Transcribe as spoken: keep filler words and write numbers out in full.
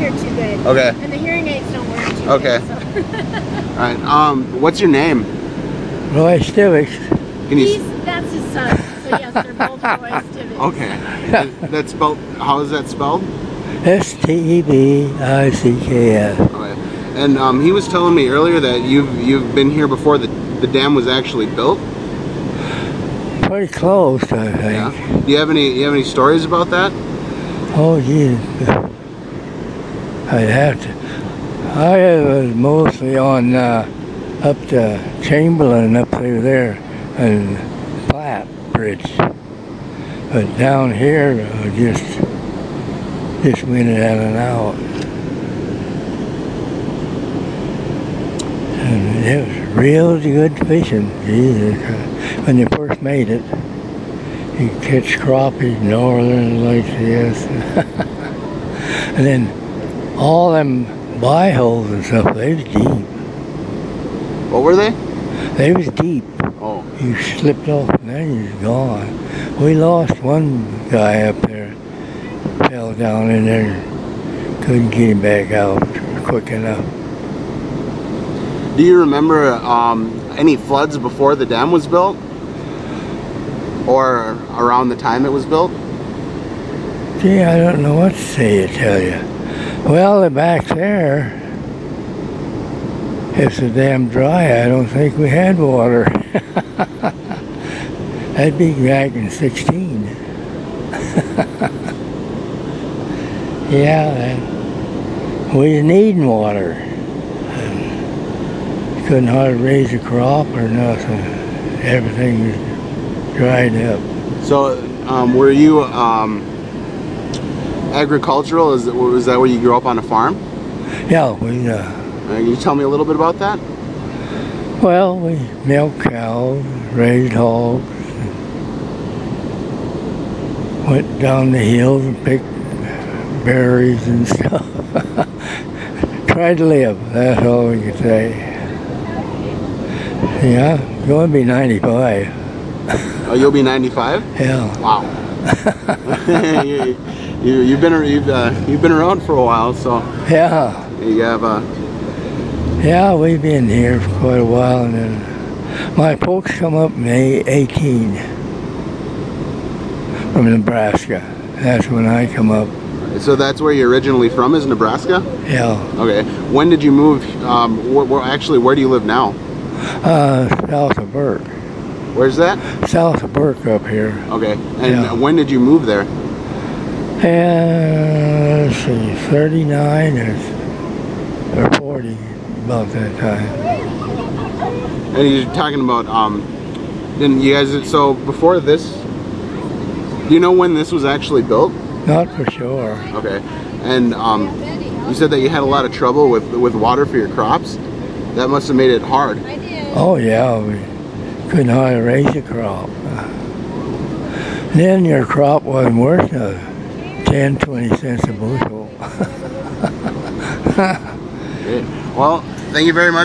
hear too good. Okay. And the hearing aids don't work too okay. good. So. All right. Um, what's your name? Roy Stivix. Can you? He's, that's his son. So yes, they're both Roy Stivix. Okay. That's spelled. How is that spelled? S T E V I C K S. Okay. And um, he was telling me earlier that you've you've been here before the the dam was actually built. Pretty close, I think. Yeah. Do you have any you have any stories about that? Oh, geez. I'd have to. I was mostly on uh, up to Chamberlain up through there and Platte Bridge. But down here, I just just went in and out. And it was real good fishing. Jesus. When they first made it, you could catch crappie, northern like this. And then all them bye-holes and stuff, they was deep. What were they? They was deep. Oh. You slipped off and then you was gone. We lost one guy up there. Fell down in there. Couldn't get him back out quick enough. Do you remember um, any floods before the dam was built? Or around the time it was built? Gee, I don't know what to say to tell you. Well, back there, it's so damn dry, I don't think we had water. That'd be back in sixteen. Yeah, that, we was needing water. And couldn't hardly raise a crop or nothing. Everything was dried up. So, um, were you um, agricultural? Is it, was that where you grew up on a farm? Yeah, we, uh, Uh, can you tell me a little bit about that? well, we milked cows, raised hogs, went down the hills and picked berries and stuff. Tried to live, that's all we could say. Yeah, going to be ninety-five. Oh, you'll be ninety-five? Yeah. Wow. you, you, you've been you've uh, you've been around for a while, so Yeah. you have a. Yeah, we've been here for quite a while, and then my folks come up in eighteen from Nebraska. That's when I come up. So that's where you're originally from, is Nebraska? Yeah. Okay. When did you move? Um, wh wh actually, where do you live now? Uh, south of Burke. Where's that? South of Burke up here. Okay. And Yeah. when did you move there? And let's see, thirty-nine or, or forty, about that time. And you're talking about, um, then you guys, so before this, do you know when this was actually built? Not for sure. Okay. And um, you said that you had a lot of trouble with, with water for your crops. That must have made it hard. Oh yeah, we couldn't hardly raise a crop. Then your crop wasn't worth uh, ten, twenty cents a bushel. Okay. Well, thank you very much.